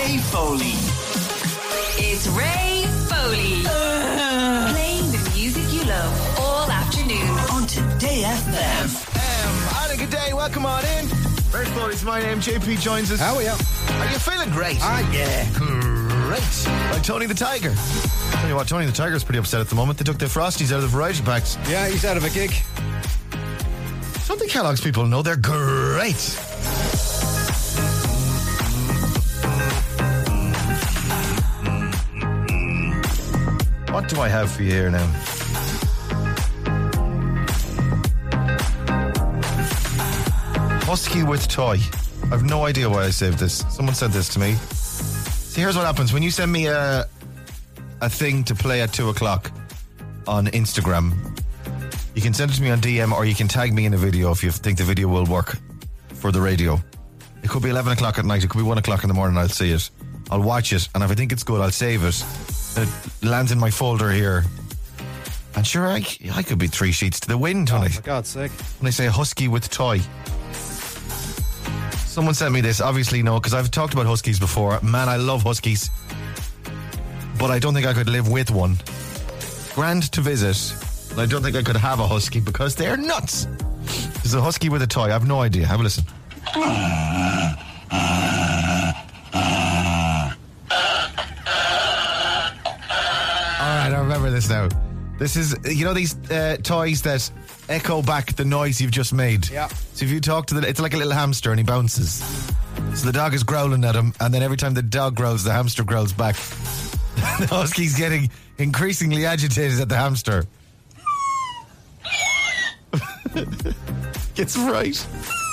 Ray Foley. It's Ray Foley. Playing the music you love all afternoon On Today FM. Anna, good day. Welcome on in. Ray Foley's my name. JP joins us. How are you? Are you feeling great? Yeah. Great. Like Tony the Tiger. Tell you what, Tony the Tiger's pretty upset at the moment. They took the Frosties out of the variety packs. Yeah, he's out of a gig. Don't the Kellogg's people know they're great? What do I have for you here now? Husky with toy. I've no idea why I saved this. Someone sent this to me. See, here's what happens. When you send me a thing to play at 2 o'clock on Instagram, you can send it to me on DM or you can tag me in a video if you think the video will work for the radio. It could be 11 o'clock at night. It could be 1 o'clock in the morning. I'll see it. I'll watch it. And if I think it's good, I'll save it. It lands in my folder here. And sure, I could be 3 sheets to the wind, Tony. Oh, for God's sake. When I say husky with toy. Someone sent me this. Obviously, no, because I've talked about huskies before. Man, I love huskies. But I don't think I could live with one. Grand to visit. I don't think I could have a husky because they're nuts. There's a husky with a toy. I have no idea. Have a listen. Alright, I remember this now. This is, you know, these toys that echo back the noise you've just made. Yeah. So if you talk to it's like a little hamster and he bounces. So the dog is growling at him, and then every time the dog growls, the hamster growls back. The husky's getting increasingly agitated at the hamster. Gets right.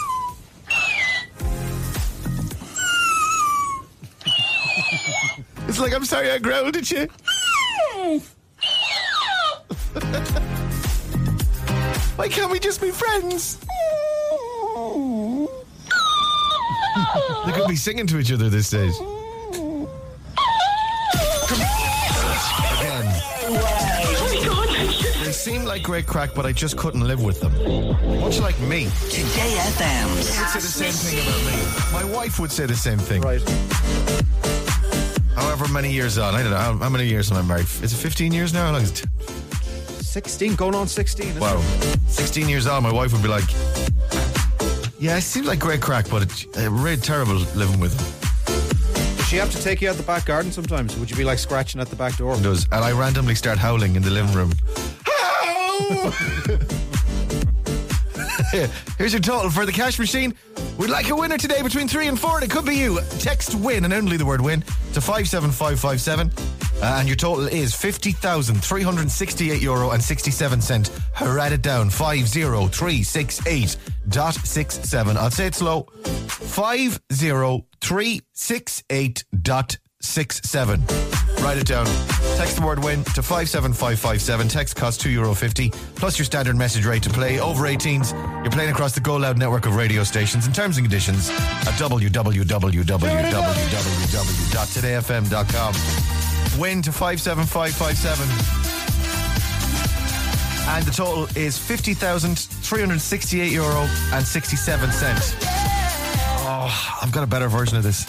It's like, I'm sorry I growled at you. Why can't we just be friends? They could be singing to each other this stage. Again. They seem like great crack, but I just couldn't live with them. Much like me. Today FM. They would say the same thing about me. My wife would say the same thing. Right. However many years on, I don't know, how many years am I married? Is it 15 years now? How long is it? 16, going on 16. Isn't Wow. it? 16 years on, my wife would be like, yeah, it seems like great crack, but it's really terrible living with him. Does she have to take you out the back garden sometimes? Would you be like scratching at the back door? It does. And I randomly start howling in the living room. Here's your total for the cash machine. We'd like a winner today between 3 and 4, and it could be you. Text WIN, and only the word WIN, to 57557. And your total is €50,368.67. Write it down, 50368.67. I'll say it slow. 50368.67. Write it down. Text the word WIN to 57557. Text costs €2.50 plus your standard message rate to play. Over 18s, you're playing across the Go Loud network of radio stations. And terms and conditions at www.todayfm.com. WIN to 57557. And the total is €50,368.67. Oh, I've got a better version of this.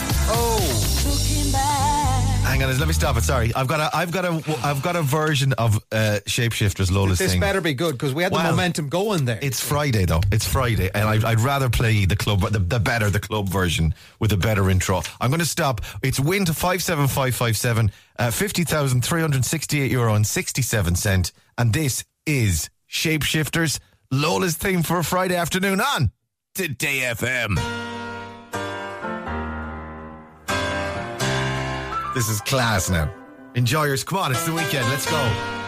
Hang on, let me stop it. Sorry, I've got a version of Shapeshifters. Lola's This thing. better be good because we had the momentum going there. It's Friday though. It's Friday, and I'd rather play the club, the club version with a better intro. I'm going to stop. It's WIN to 57557. €50,368.67, and this is Shapeshifters. Lola's theme for a Friday afternoon on Today FM. This is class now. Enjoy yours. Come on, it's the weekend. Let's go.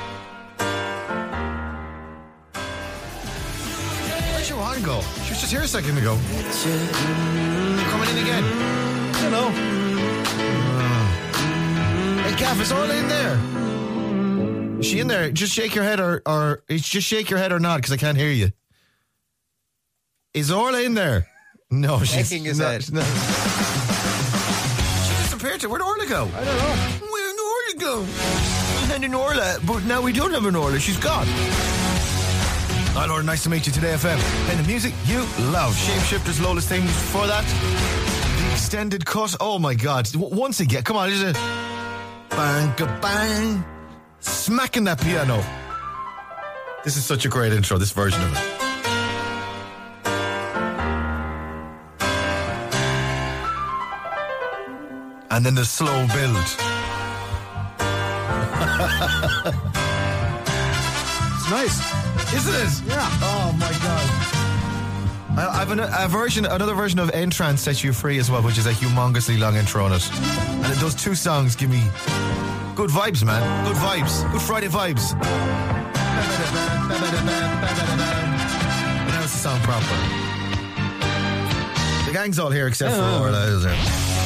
Where'd Joanne go? She was just here a second ago. Coming in again. I don't know. Hey, Gav, is Orla in there? Is she in there? Just shake your head or just shake your head or not, because I can't hear you. Is Orla in there? No, she's shaking his head. No. Where'd Orla go? I don't know. Where'd Orla go? We had an Orla, but now we don't have an Orla. She's gone. Hi, Orla. Nice to meet you today, FM. And the music you love. Shapeshifters, Lola's theme. Before that, the extended cut. Oh my God. Once again, come on, just a bang, bang, smacking that piano. This is such a great intro, this version of it. And then the slow build. It's nice. Isn't it? Yeah. Oh my God. I have another version of Entrance Set You Free as well, which is a humongously long intro on it. And those two songs give me good vibes, man. Good vibes. Good Friday vibes. Now it's the song proper. The gang's all here except for Orla.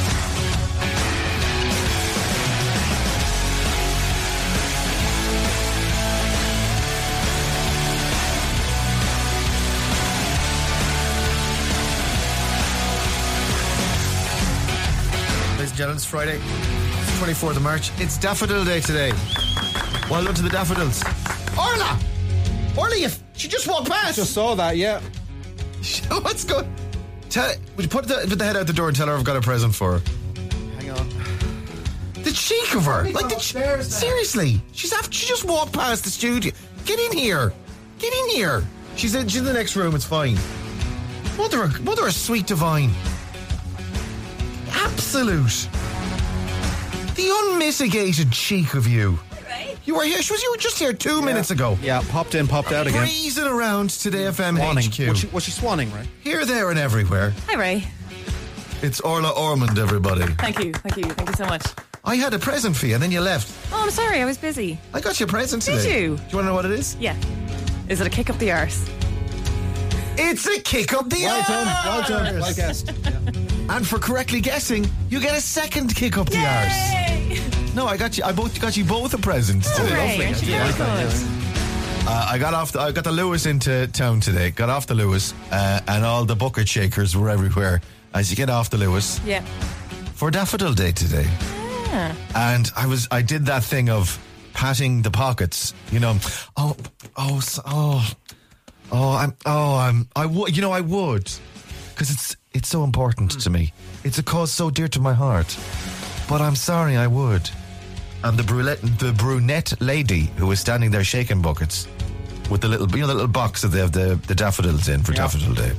It's Friday, 24th of March. It's Daffodil Day today. Well done to the daffodils. Orla, she just walked past. Just saw that, yeah. What's going? Would you put the head out the door and tell her I've got a present for her? Hang on. The cheek of her! Seriously, she just walked past the studio. Get in here. She's in the next room. It's fine. Mother a sweet divine. Absolute. The unmitigated cheek of you. Right. You were just here 2 minutes ago. Yeah, popped in, popped out again. Breezing around Today FM Swanning. HQ. Was she swanning, right? Here, there, and everywhere. Hi, Ray. It's Orla Ormond, everybody. Thank you so much. I had a present for you, and then you left. Oh, I'm sorry, I was busy. I got you a present today. Did you? Do you want to know what it is? Yeah. Is it a kick up the arse? It's a kick up the arse! Well done. Well guessed. Yeah. And for correctly guessing, you get a second kick up the arse. Yay! No, I got you both a present today. Ray, aren't you very good? I got the Lewis into town today. Got off the Lewis, and all the bucket shakers were everywhere as you get off the Lewis. Yeah. For Daffodil Day today. Yeah. And I did that thing of patting the pockets, you know. I would, because it's so important to me. It's a cause so dear to my heart. But I'm sorry, I would. And the brunette lady who was standing there shaking buckets with the little box that they have the daffodils in for Daffodil Day.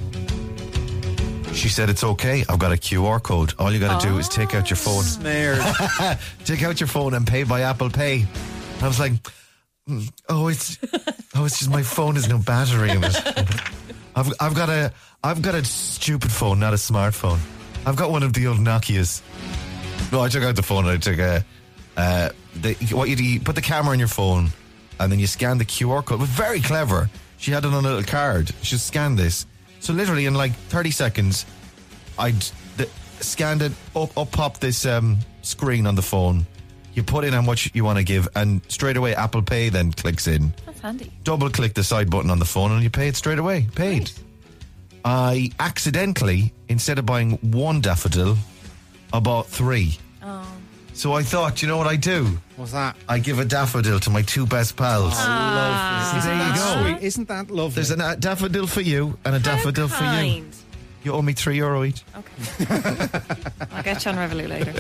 She said, it's okay, I've got a QR code. All you got to do is take out your phone. Snared. Take out your phone and pay by Apple Pay. And I was like, it's just my phone has no battery in it. I've got a stupid phone, not a smartphone. I've got one of the old Nokias. No, I took out the phone and I took you put the camera on your phone and then you scan the QR code. It was very clever. She had it on a little card. She scanned this. So literally in like 30 seconds, I'd scanned it, up popped this screen on the phone. You put in how much you want to give, and straight away Apple Pay then clicks in. That's handy. Double click the side button on the phone and you pay it straight away. Paid. Right. I accidentally, instead of buying one daffodil, I bought 3. Oh. So I thought, you know what I do? What's that? I give a daffodil to my 2 best pals. Lovely. There you go. Sweet. Isn't that lovely? There's a daffodil for you and a daffodil for you. Kind. You owe me €3 each. Okay. I'll get you on Revolut later.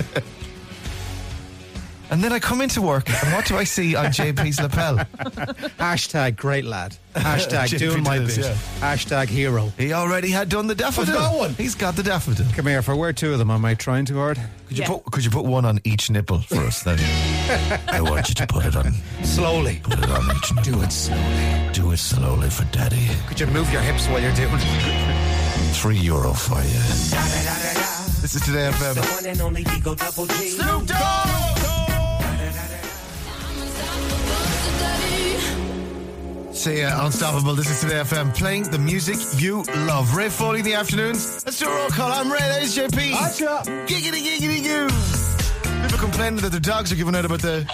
And then I come into work, and what do I see on JP's lapel? Hashtag great lad. Hashtag JP doing my does, bit. yeah. Hashtag hero. He already had done the daffodil. He's got one. He's got the daffodil. Come here, if I wear 2 of them, am I trying too hard? Could you put one on each nipple for us then? I want you to put it on. Slowly. Put it on each nipple. Do it slowly. Do it slowly for Daddy. Could you move your hips while you're doing it? €3 for you. This is Today FM. Snoop Dogg! Say Unstoppable. This is Today FM, playing the music you love. Ray Foley in the afternoons. Let's do a roll call. I'm Ray. There's JP. Gotcha. Giggity, giggity, goo. People complaining that their dogs are giving out about the...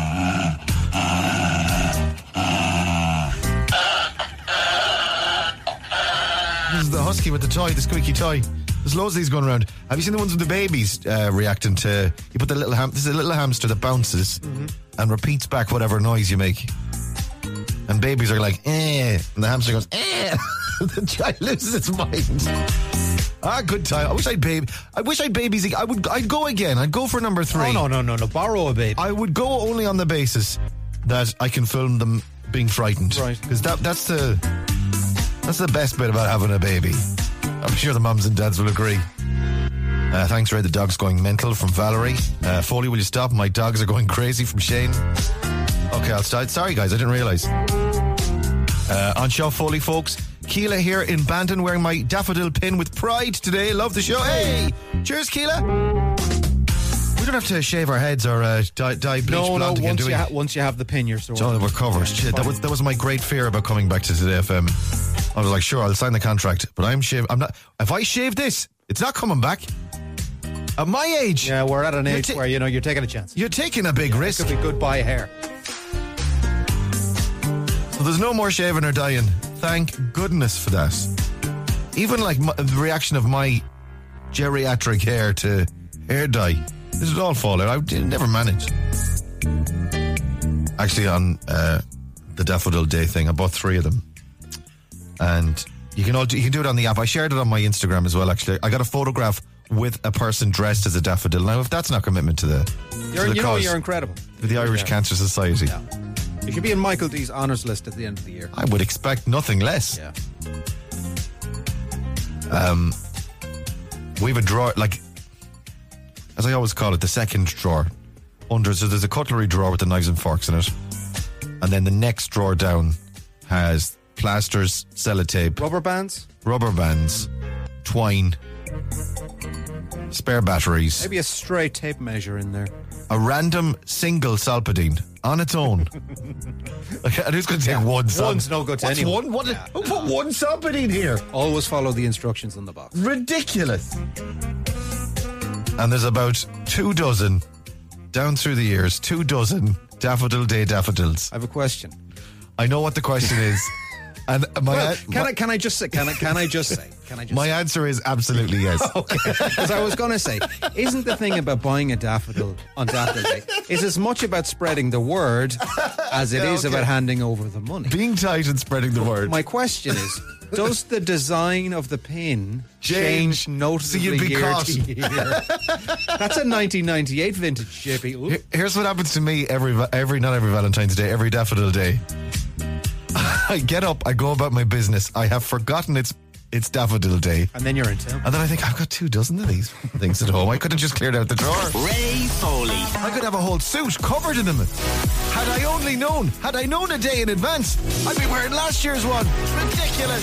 This is the husky with the toy, the squeaky toy. There's loads of these going around. Have you seen the ones with the babies reacting to... You put the little this is a little hamster that bounces and repeats back whatever noise you make. And babies are like, eh. And the hamster goes, eh. The child loses its mind. Good time. I wish I'd babies. I'd go again. I'd go for number 3. Oh, no. Borrow a baby. I would go only on the basis that I can film them being frightened. Right. Because that's the best bit about having a baby. I'm sure the mums and dads will agree. Thanks, Ray. The dog's going mental from Valerie. Foley, will you stop? My dogs are going crazy from Shane. Okay, I'll start. Sorry, guys, I didn't realise. On show, Foley, folks. Keela here in Bandon wearing my daffodil pin with pride today. Love the show. Hey! Cheers, Keela. We don't have to shave our heads or dye bleach blonde again, do we? Once you have the pin, you're sorted. Oh, we're covered. Shit, that was my great fear about coming back to Today FM. I was like, sure, I'll sign the contract, but I'm not. If I shave this, it's not coming back. At my age. Yeah, we're at an age where, you're taking a chance. You're taking a big risk. It could be goodbye hair. So there's no more shaving or dyeing. Thank goodness for that. Even like the reaction of my geriatric hair to hair dye, this would all fall out. I did never manage. Actually, on the Daffodil Day thing, I bought 3 of them, and you can do it on the app. I shared it on my Instagram as well. Actually, I got a photograph with a person dressed as a daffodil. Now, if that's not commitment to the cause, you're incredible. For the Irish Cancer Society. Yeah. You should be in Michael D's honours list at the end of the year. I would expect nothing less. Yeah. We have a drawer, like, as I always call it, the second drawer. So there's a cutlery drawer with the knives and forks in it. And then the next drawer down has plasters, sellotape, Rubber bands, twine, spare batteries. Maybe a stray tape measure in there. A random single Solpadeine on its own. Okay, and who's going to take one? One's no good to anyone. Who put one Solpadeine here? Always follow the instructions on the box. Ridiculous. And there's about 24 down through the years, 24 Daffodil Day daffodils. I have a question. I know what the question is. And can I just say? My answer is absolutely yes. Okay. Because I was going to say, isn't the thing about buying a daffodil on Daffodil Day is as much about spreading the word as it is about handing over the money? Being tight and spreading the word. My question is, does the design of the pin change noticeably year to year? That's a 1998 vintage shippy. Here's what happens to me every not every Valentine's Day, every Daffodil Day. I get up, I go about my business. I have forgotten it's Daffodil Day. And then you're in town. And then I think, I've got 24 of these things at home. I could have just cleared out the drawer. Ray Foley. I could have a whole suit covered in them. Had I known a day in advance, I'd be wearing last year's one. Ridiculous.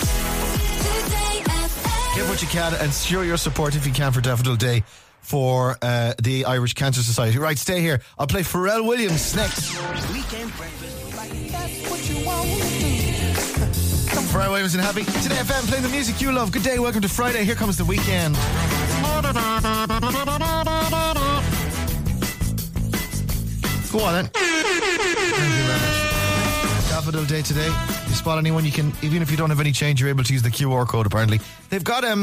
Give what you can and show your support if you can for Daffodil Day for the Irish Cancer Society. Right, stay here. I'll play Pharrell Williams next. Weekend breakfast. That's what you want to do. Pharrell Williams and Happy. Today FM playing the music you love. Good day, welcome to Friday. Here comes the weekend. Go on then. Thank you very much. Daffodil Day today. If you spot anyone, you can, even if you don't have any change, you're able to use the QR code apparently. They've got a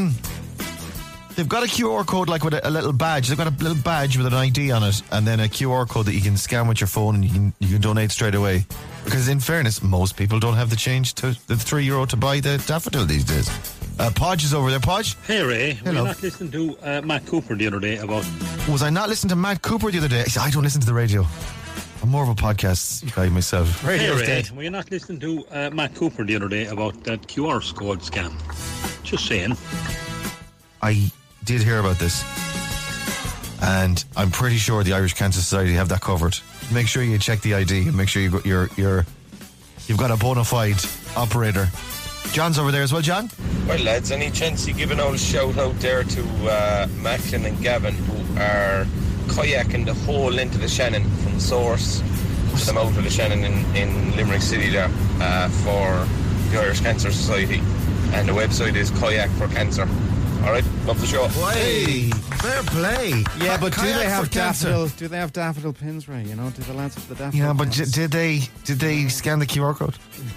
QR code like with a little badge. They've got a little badge with an ID on it and then a QR code that you can scan with your phone and you can donate straight away. Because in fairness, most people don't have the change to the €3 to buy the daffodil these days. Podge is over there. Podge? Hey Ray, hello. Were you not listening to Matt Cooper the other day about... Was I not listening to Matt Cooper the other day? I don't listen to the radio. I'm more of a podcast guy myself. Radio's dead. Were you not listening to Matt Cooper the other day about that QR code scan? Just saying. I did hear about this. And I'm pretty sure the Irish Cancer Society have that covered. Make sure you check the ID and make sure you've got a bona fide operator. John's over there as well. John? Well, lads, any chance you give an old shout out there to Macklin and Gavin, who are kayaking the whole length of the Shannon from the source to the mouth of the Shannon in Limerick City there for the Irish Cancer Society. And the website is Kayak for Cancer. Alright, love the show. Hey, fair play. Yeah, but do they have daffodil? Do they have daffodil pins, right? You know, do the lads have the daffodil? Yeah, but pins? did they scan the QR code?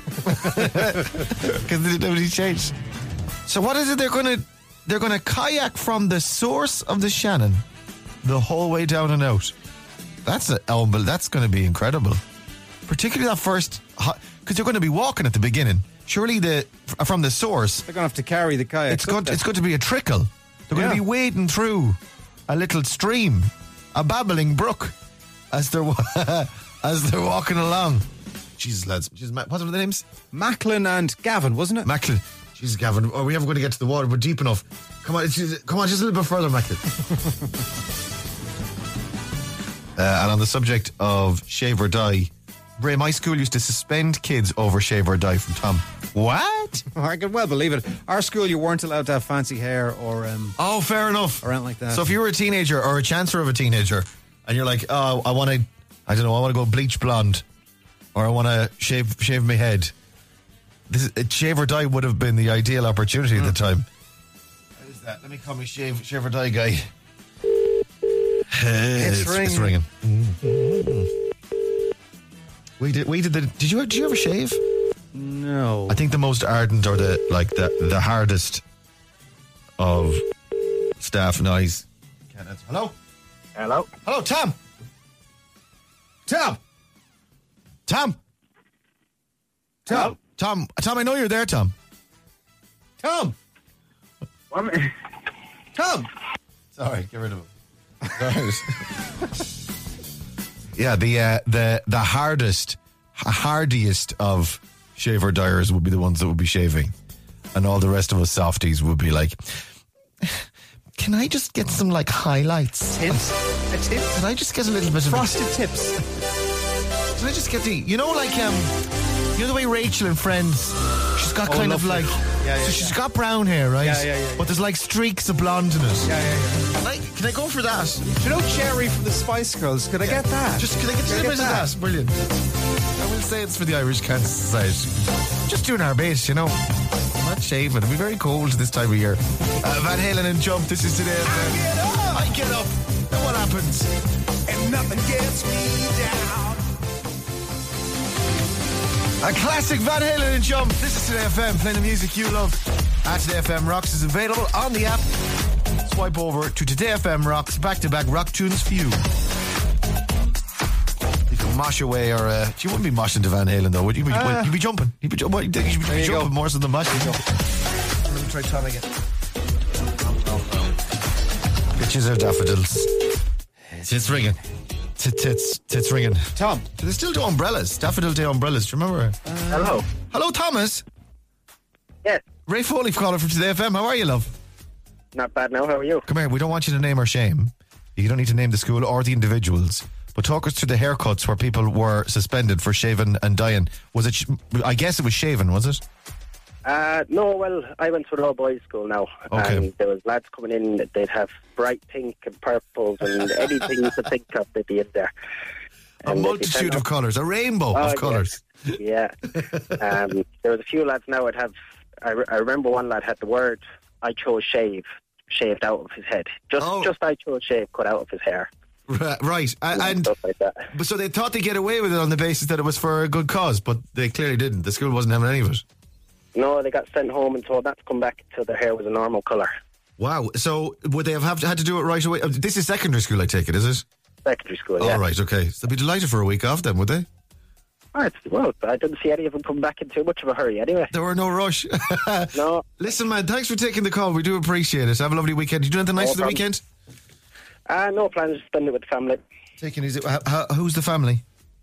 Because nobody changed. So what is it they're going to kayak from the source of the Shannon the whole way down and out? That's going to be incredible. Particularly that first, because you're going to be walking at the beginning. Surely from the source, they're going to have to carry the kayak. It's going to be a trickle. They're going to be wading through a little stream, a babbling brook, as they're walking along. Jesus, lads. What are the names? Macklin and Gavin, wasn't it? Macklin. Jesus, Gavin. Are we ever going to get to the water? We're deep enough. Come on, just a little bit further, Macklin. And on the subject of shave or die, Ray, my school used to suspend kids over shave or die from Tom. What? I can well believe it. Our school, you weren't allowed to have fancy hair or... oh, fair enough. Or anything like that. So if you were a teenager or a chancer of a teenager and you're like, oh, I want to go bleach blonde or I want to shave my head, shave or die would have been the ideal opportunity at the time. What is that? Let me call my shave or die guy. It's ringing. Did you ever shave? No. I think the most ardent or the hardest of staff. No, he's can't answer. Hello, Tom. Tom, I know you're there, Tom. Tom. Sorry, get rid of him. Yeah, the hardiest of shaver dyers would be the ones that would be shaving, and all the rest of us softies would be like, can I just get some like highlights? Tips? A tip? Can I just get a little bit of frosted tips? Can I just get the way Rachel in Friends, she's got kind of like, she's got brown hair, right? Yeah. But there's like streaks of blonde in it. Yeah. Can I go for that? You know Cherry from the Spice Girls? Could I get that? Can I get a little bit of that? Brilliant. I will say it's for the Irish Cancer Society. Just doing our best, I'm not shaving. It'll be very cold this time of year. Van Halen and Jump. This is today. I get up. And what happens? And nothing gets me down. A classic Van Halen and Jump. This is Today FM, playing the music you love. Today FM Rocks is available on the app. Swipe over to Today FM Rocks, back-to-back rock tunes for you. You can mosh away, or you wouldn't be moshing to Van Halen though, would you? You'd be jumping. You'd be jumping more so than moshing. Let me try Tom again. Bitches are daffodils. It's ringing. Tits ringing. Tom. Do they still do umbrellas? Daffodil Day umbrellas. Do you remember? Hello. Hello, Thomas. Yes. Ray Foley calling from Today FM. How are you, love? Not bad now. How are you? Come here. We don't want you to name or shame. You don't need to name the school or the individuals. But talk us through the haircuts where people were suspended for shaving and dyeing. Was it? I guess it was shaving, was it? No, well, I went to an all-boys school now. Okay. And there was lads coming in, they'd have bright pink and purples and anything you could think of, they'd be in there. And a multitude of colours, a rainbow of colours. Yeah. There was a few lads now I remember one lad had the word, I chose shave, shaved out of his head. Just I chose shave, cut out of his hair. Right. And stuff like that. But so they thought they'd get away with it on the basis that it was for a good cause, but they clearly didn't. The school wasn't having any of it. No, they got sent home and told not to come back until their hair was a normal colour. Wow. So would they have had to do it right away? This is secondary school, I take it, is it? Secondary school, yeah. All right, okay. So they'd be delighted for a week off then, would they? Well, I didn't see any of them come back in too much of a hurry anyway. There were no rush. No. Listen, man, thanks for taking the call. We do appreciate it. Have a lovely weekend. Did you do anything nice for the weekend? No plans. Spend it with the family. Taking easy. Who's the family?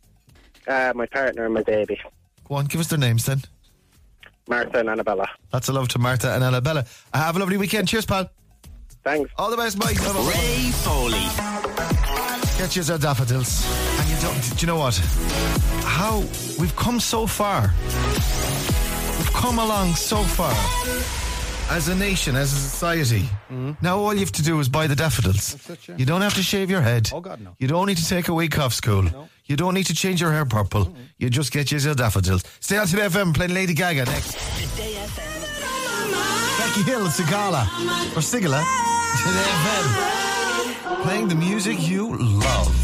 My partner and my baby. Go on, give us their names then. Martha and Annabella. Lots of love to Martha and Annabella. Have a lovely weekend. Cheers, pal. Thanks. All the best, Mike. Ray Foley. Get you our daffodils. And do you know what? How we've come so far. We've come along so far. As a nation, as a society. Now all you have to do is buy the daffodils. That's it, yeah. You don't have to shave your head. Oh, God, no. You don't need to take a week off school. No. You don't need to change your hair purple. You just get your daffodils. Stay on Today FM, playing Lady Gaga next. Today FM. Becky Hill, Sigala. Or Sigala. Today FM. Playing the music you love.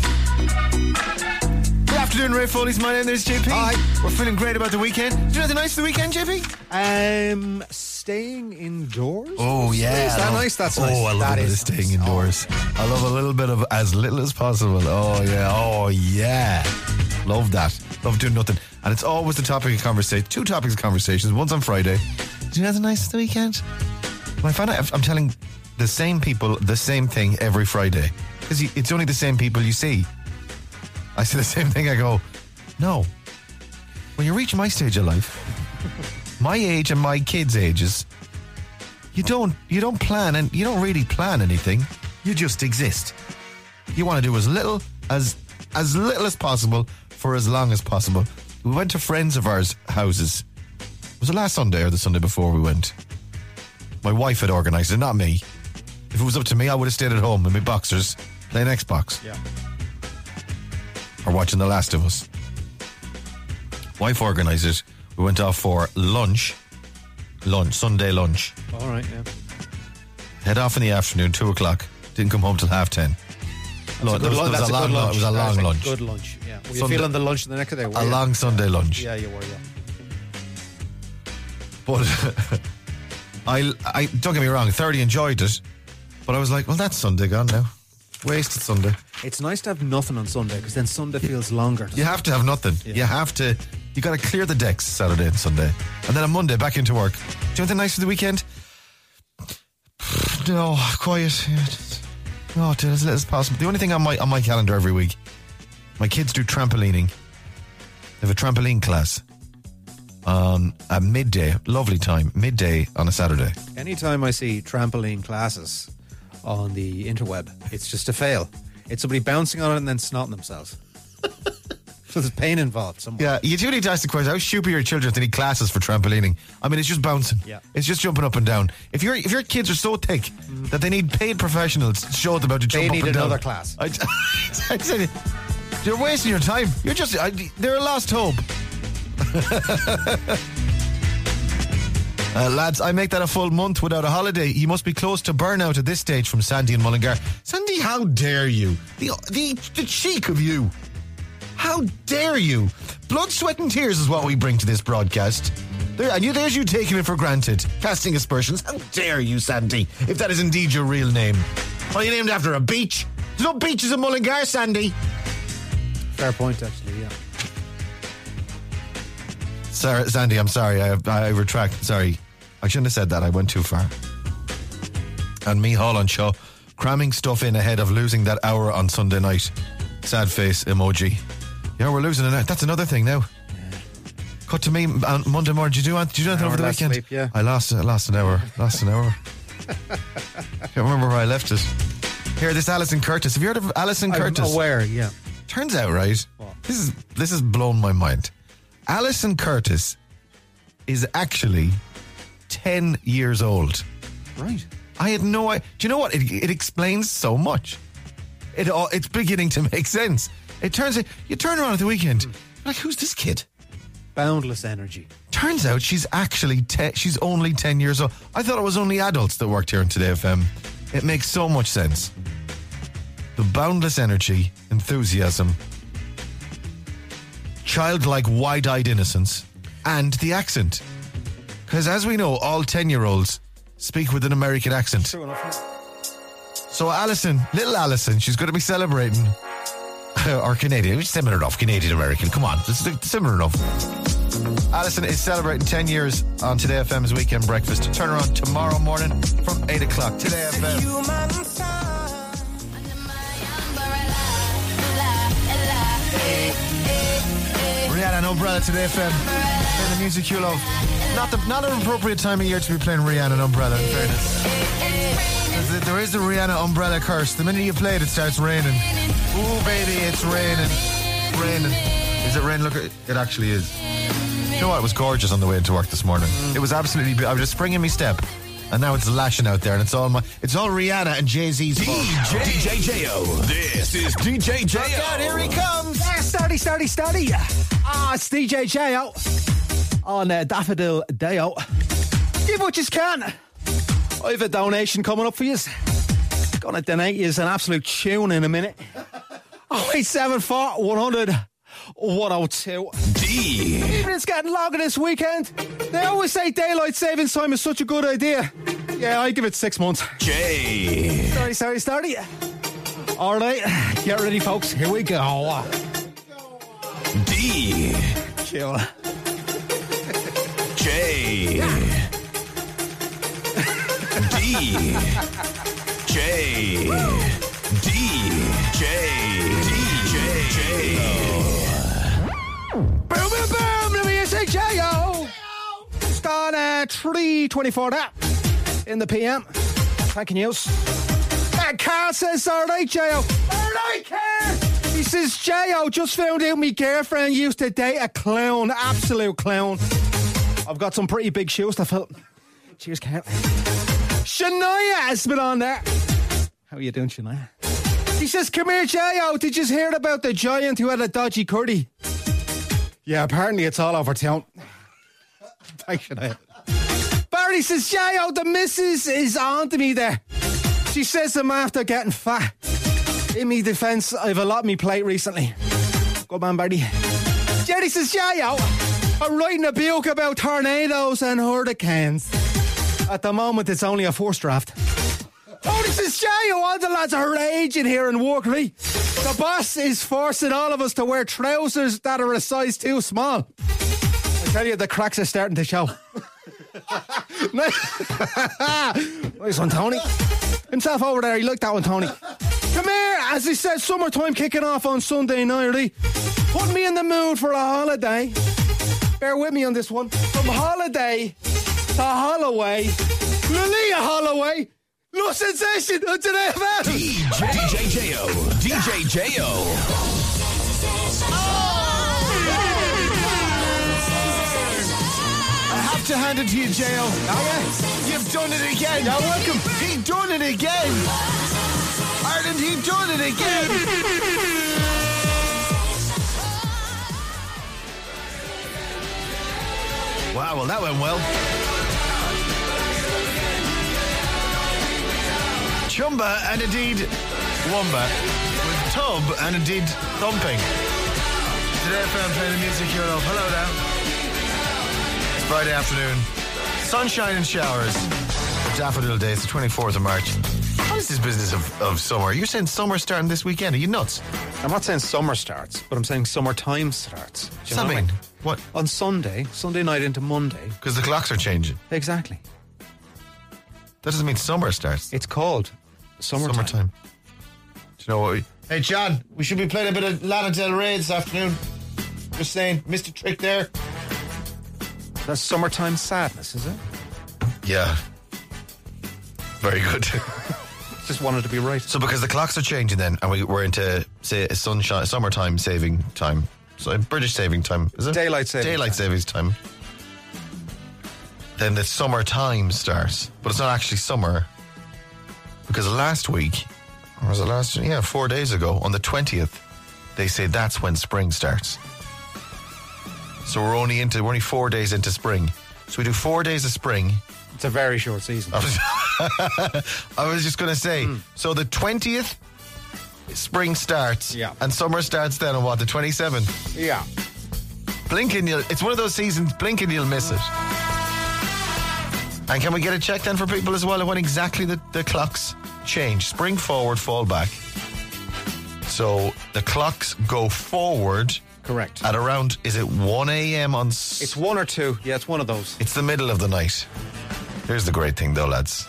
Good afternoon, Ray Foley's my name. There's JP. Hi. We're feeling great about the weekend. Did you do anything nice for the weekend, JP? Staying indoors? Oh, yeah. Is that nice? That's nice. Oh, I love That a bit of is staying nice. indoors. I love a little bit of as little as possible. Oh, yeah. Oh, yeah. Love that. Love doing nothing. And it's always the topic of conversation. Two topics of conversations. One's on Friday. Did you do anything nice for the weekend? When I found out, I'm telling the same people, the same thing every Friday. Because it's only the same people you see. I say the same thing. I go, no. When you reach my stage of life, my age and my kids' ages, you don't plan, and you don't really plan anything. You just exist. You want to do as little as possible for as long as possible. We went to friends of ours' houses. Was it last Sunday or the Sunday before we went? My wife had organised it, not me. If it was up to me, I would have stayed at home in my boxers playing Xbox. Yeah. Or watching The Last of Us. Wife organised it. We went off for lunch, Sunday lunch. All right, yeah. Head off in the afternoon, 2:00. Didn't come home till 10:30. It was a long lunch. Good lunch, yeah. Were you feeling the lunch the next day? A long Sunday lunch. Yeah, you were, yeah. But I don't get me wrong, thoroughly enjoyed it. But I was like, well, that's Sunday gone now. Wasted Sunday. It's nice to have nothing on Sunday because then Sunday feels longer. You have to have nothing. Yeah. You got to clear the decks Saturday and Sunday. And then on Monday, back into work. Do you want anything nice for the weekend? No, quiet. No, do as little as possible. The only thing on my calendar every week, my kids do trampolining. They have a trampoline class on a midday, lovely time, midday on a Saturday. Anytime I see trampoline classes on the interweb, it's just a fail. It's somebody bouncing on it and then snotting themselves. So there's pain involved somewhere. Yeah, you do need to ask the question, how stupid are your children if they need classes for trampolining? I mean, it's just bouncing. Yeah. It's just jumping up and down. If your kids are so thick that they need paid professionals to show them how to jump up and down. They need another class. I said, you're wasting your time. They're a lost hope. Lads, I make that a full month without a holiday. You must be close to burnout at this stage, from Sandy and Mullingar. Sandy, how dare you? The cheek of you. How dare you? Blood, sweat and tears is what we bring to this broadcast. There's you taking it for granted. Casting aspersions. How dare you, Sandy, if that is indeed your real name. Are you named after a beach? There's no beaches in Mullingar, Sandy. Fair point, actually, yeah. Sorry, Sandy, I'm sorry. I retract. Sorry. I shouldn't have said that. I went too far. And me, Holland Show, cramming stuff in ahead of losing that hour on Sunday night. Sad face emoji. Yeah, we're losing it. That's another thing now. Yeah. Cut to me on Monday morning. Did you do anything over the weekend? Sleep, yeah. I lost an hour. Can't remember where I left it. Here, this Alison Curtis. Have you heard of Alison Curtis? I'm aware, yeah. Turns out, right? What? This has blown my mind. Alison Curtis is actually 10 years old. Right. I had no idea. Do you know what? It explains so much. It's beginning to make sense. It turns out, you turn around at the weekend, you're like, who's this kid? Boundless energy. Turns out she's actually she's only 10 years old. I thought it was only adults that worked here on Today FM. It makes so much sense. The boundless energy, enthusiasm, childlike wide-eyed innocence, and the accent. Because as we know, all 10-year-olds speak with an American accent. True enough. So little Alison, she's going to be celebrating, or Canadian, similar enough, Canadian-American, come on, this is similar enough. Alison is celebrating 10 years on Today FM's Weekend Breakfast. Turn around tomorrow morning from 8 o'clock. Today FM. Rihanna and Umbrella, Today FM. Playing the music you love. Not an appropriate time of year to be playing Rihanna and Umbrella, in fairness. There is the Rihanna Umbrella curse. The minute you play it, it starts raining. Ooh, baby, it's raining. Raining. Is it raining? Look, it actually is. You know what? It was gorgeous on the way into work this morning. It was absolutely beautiful. I was just springing me step, and now it's lashing out there, and it's all Rihanna and Jay-Z's fault. DJ J.O. This is DJ J.O. Look out, here he comes. Yeah, steady. It's DJ J.O. on Daffodil Day-O. Give what you can. I have a donation coming up for you. Gonna donate you an absolute tune in a minute. 087 100 102. D. Even it's getting longer this weekend. They always say daylight savings time is such a good idea. Yeah, I give it 6 months. J. Sorry. All right, get ready, folks. Here we go. D. Chill. J. Boom, boom, boom. Let me say J.O. It's gone 3:24 now in the PM. Thank you, news. Carl says, all right, J.O. All right, Carl. He says, J.O. just found out my girlfriend used to date a clown. Absolute clown. I've got some pretty big shoes to fill. Cheers, Carl. Shania has been on there. How are you doing, Shania? He says, come here, J.O. Did you hear about the giant who had a dodgy curdy? Yeah, apparently it's all over town. Thanks, Shania. Barry says, J.O. the missus is on to me there. She says I'm after getting fat. In me defence, I've a lot on me plate recently. Good man, Barry. Jerry says, J.O. I'm writing a book about tornadoes and hurricanes. At the moment, it's only a first draft. Tony says, J.O. all the lads are raging here in work, right? The boss is forcing all of us to wear trousers that are a size too small. I tell you, the cracks are starting to show. Nice one, Tony. Himself over there, he liked that one, Tony. Come here, as he said, summertime kicking off on Sunday night, right? Put me in the mood for a holiday. Bear with me on this one. From holiday to Holloway. Lilia Holloway. No sensation until they have out. DJ J.O. DJ J.O. I have to hand it to you, J.O. Oh, yeah? You've done it again. You're welcome. He done it again. Ireland, he done it again. Wow, well, that went well. Chumba and indeed Wumba with Tub and indeed Thumping. Today FM playing the music you love. Hello now. It's Friday afternoon. Sunshine and showers. Daffodil Day. It's the 24th of March. What is this business of summer? You're saying summer starting this weekend. Are you nuts? I'm not saying summer starts, but I'm saying summertime starts. What's that mean? What? On Sunday night into Monday. Because the clocks are changing. Exactly. That doesn't mean summer starts. It's called summertime. Do you know what? Hey, John, we should be playing a bit of Lana Del Rey this afternoon. Just saying, missed a trick there. That's summertime sadness, is it? Yeah. Very good. Just wanted to be right. So because the clocks are changing then, and we're into, say, summertime saving time. So British saving time, is it? Daylight savings time. Then the summertime starts. But it's not actually summer. Because last week, or was it 4 days ago, on the 20th, they say that's when spring starts. So we're only 4 days into spring. So we do 4 days of spring. It's a very short season. I was just going to say, so the 20th, spring starts. Yeah. And summer starts then on what, the 27th? Yeah. It's one of those seasons, blink and you'll miss it. And can we get a check then for people as well of when exactly the clocks change? Spring forward, fall back. So the clocks go forward. Correct. At around, is it 1 a.m. on... It's 1 or 2. Yeah, it's one of those. It's the middle of the night. Here's the great thing though, lads.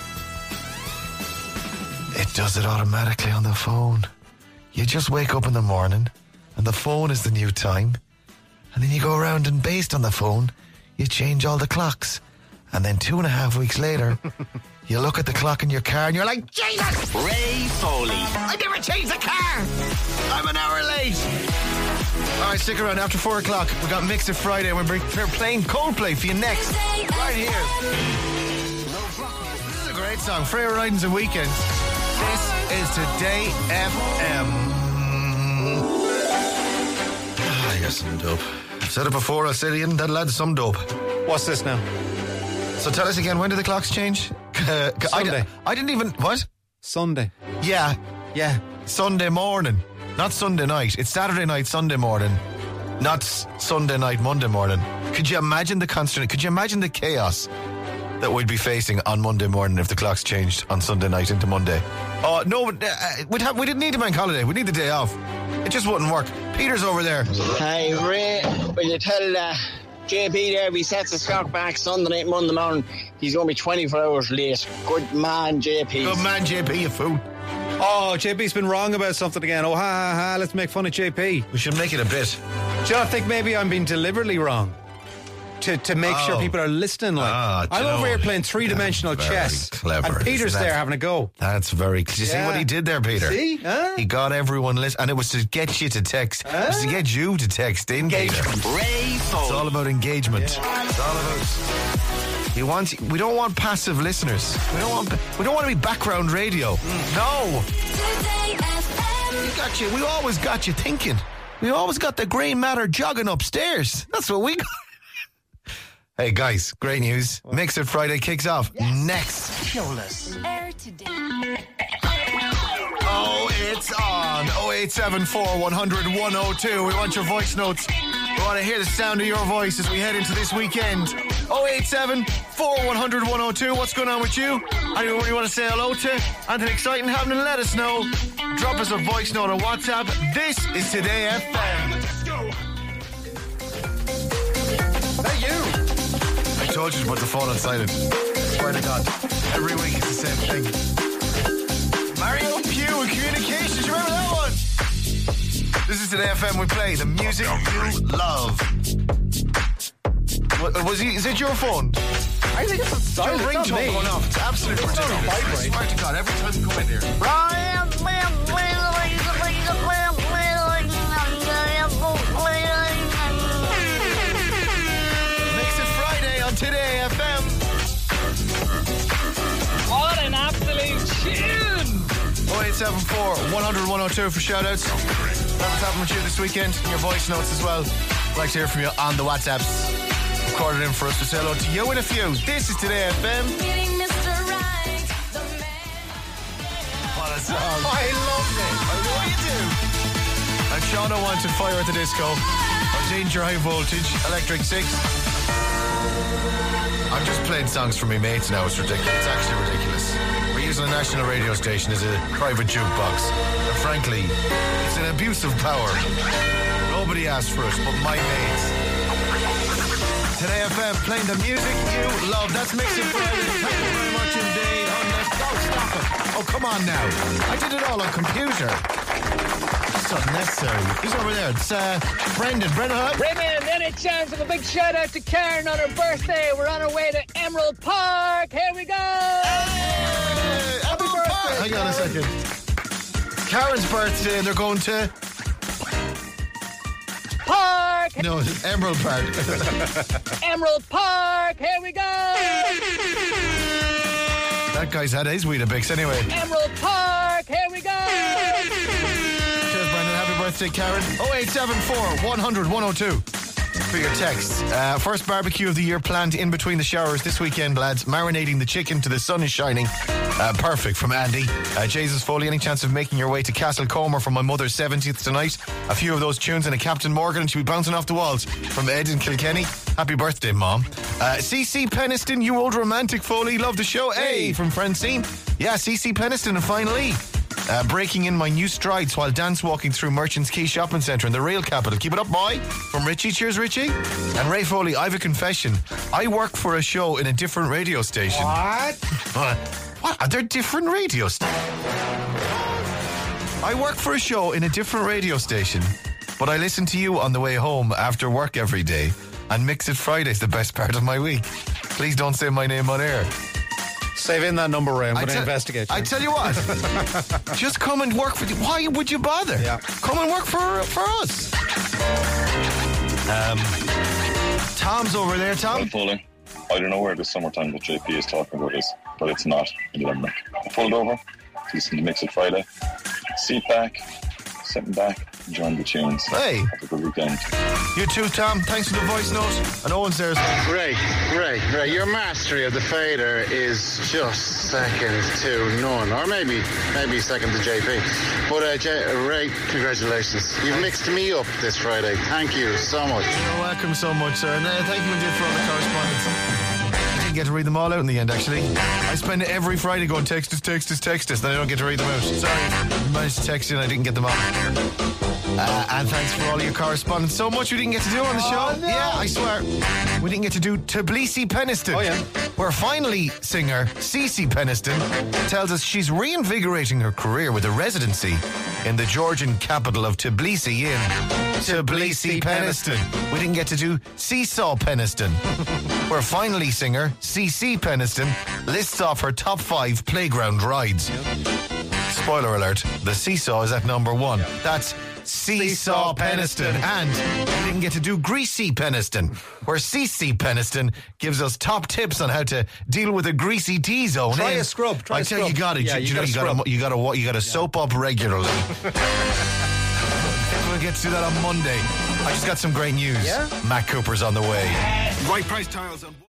It does it automatically on the phone. You just wake up in the morning and the phone is the new time. And then you go around and based on the phone, you change all the clocks. And then 2.5 weeks later, you look at the clock in your car and you're like, Jesus! Ray Foley. I never changed the car! I'm an hour late! Alright, stick around. After 4 o'clock, we got Mix It Friday and we're playing Coldplay for you next. Right here. This is a great song. Freya Ridings and Weekends. This is Today FM. I got some dope. I've said it before, I'll say it again. That lad's some dope. What's this now? So tell us again, when do the clocks change? Sunday. I didn't even... What? Sunday. Yeah. Sunday morning. Not Sunday night. It's Saturday night, Sunday morning. Not Sunday night, Monday morning. Could you imagine the consternation? Could you imagine the chaos that we'd be facing on Monday morning if the clocks changed on Sunday night into Monday? Oh, no, we didn't need a bank holiday. We need the day off. It just wouldn't work. Peter's over there. Hey, Ray, will you tell JP there, we set the clock back Sunday night, Monday morning. He's going to be 24 hours late. Good man, JP. Good man, JP, you fool. Oh, JP's been wrong about something again. Oh, ha, ha, ha, let's make fun of JP. We should make it a bit. Do you not think maybe I'm being deliberately wrong? To make sure people are listening. Like I'm over here playing three-dimensional chess. Clever. And Peter's there having a go. That's very clever. You see what he did there, Peter? See? He got everyone listening. And it was to get you to text. It was to get you to text in, Peter. Ray Foley. It's all about engagement. It's all about... We don't want passive listeners. We don't want to be background radio. No. We always got you thinking. We always got the grey matter jogging upstairs. That's what we got. Hey guys, great news. Mix It Friday kicks off next. Showless. Air today. Oh, it's on. 0874 100 102. We want your voice notes. We want to hear the sound of your voice as we head into this weekend. 0874 100 102. What's going on with you? Anyone you want to say hello to? Anything exciting happening? Let us know. Drop us a voice note on WhatsApp. This is Today FM. Hey, you. I told you to put the phone on silent. Swear to God. Every week it's the same thing. Mario Pugh and Communications. You remember that one? This is Today FM. We play the music you love. Is it your phone? I think it's a silent. Your ringtone going off. It's absolutely ridiculous. I swear to God, every time you come in here. Makes it Friday on Today FM. What an absolute tune! 0874 100 102 for shoutouts. What's happening with you this weekend? Your voice notes as well. I'd like to hear from you on the WhatsApps. Record it in for us to say hello to you and a few. This is Today FM. What a song. I love it. I know you do. And Shauna wanted Fire at the Disco. Or Danger High Voltage, Electric 6. I'm just playing songs for me mates now. It's ridiculous. It's actually ridiculous. We're using a national radio station as a private jukebox. And frankly, it's an abuse of power. Nobody asked for us but my mates. Today FM playing the music you love. That's Mix It Friday. Thank you very much indeed. Stop it. Oh, come on now. I did it all on computer. It's unnecessary. Who's over there? It's Brendan. Brendan, hi. Raymond, any chance of a big shout out to Karen on her birthday? We're on our way to Emerald Park. Here we go. Hey, Happy birthday. Hang on a second. It's Karen's birthday and they're going to... Park. No, it's Emerald Park. Emerald Park. Here we go. That guy's had his Weetabix anyway. Emerald Park. Here we go. Cheers, Brendan. Happy birthday, Karen. 0874 100 102 for your texts. First barbecue of the year planned in between the showers this weekend, lads. Marinating the chicken till the sun is shining. Perfect from Andy. Jesus Foley, any chance of making your way to Castlecomer for my mother's 70th tonight? A few of those tunes and a Captain Morgan and she'll be bouncing off the walls from Ed in Kilkenny. Happy birthday, Mom. CC Peniston, you old romantic Foley, love the show. Hey, from Francine. Yeah, CC Peniston, and finally breaking in my new strides while dance walking through Merchants Quay Shopping Centre in the real capital. Keep it up, boy. From Richie. Cheers, Richie. And Ray Foley, I have a confession. I work for a show in a different radio station. What? What? Are there different radio stations? I work for a show in a different radio station, but I listen to you on the way home after work every day, and Mix It Friday's the best part of my week. Please don't say my name on air. Save in that number, Ray. I'm going to investigate you. I tell you what. Just come and work for you. Why would you bother? Yeah. Come and work for us. Tom's over there, Tom. Foley. I don't know where the summertime that JP is talking about is, but it's not in Limerick. I pulled over, listen to Mix It Friday, seat back, sitting back, enjoying the tunes. Hey. Have a good weekend. You too, Tom. Thanks for the voice note. And Owen's there. Ray. Your mastery of the fader is just second to none, or maybe second to JP. But Ray, congratulations. You've mixed me up this Friday. Thank you so much. You're welcome so much, sir. And thank you indeed for all the correspondence. didn't get to read them all out in the end, actually. I spend every Friday going, text us, then I don't get to read them out. Sorry. I managed to text you and I didn't get them all. And thanks for all your correspondence. So much we didn't get to do on the show. No. Yeah, I swear. We didn't get to do Tbilisi Peniston. Oh, yeah. Where finally singer Cici Peniston tells us she's reinvigorating her career with a residency in the Georgian capital of Tbilisi in Tbilisi Peniston. We didn't get to do Seesaw Peniston. Where finally singer Cici Peniston lists off her top 5 playground rides. Spoiler alert, the Seesaw is at number 1. That's Seesaw Peniston. And we didn't get to do Greasy Peniston, where Cici Peniston gives us top tips on how to deal with a greasy T-zone. Try a scrub. I tell you, you got it. Yeah, you got to soap up regularly. We'll get to do that on Monday. I just got some great news. Yeah? Matt Cooper's on the way. Right price tiles on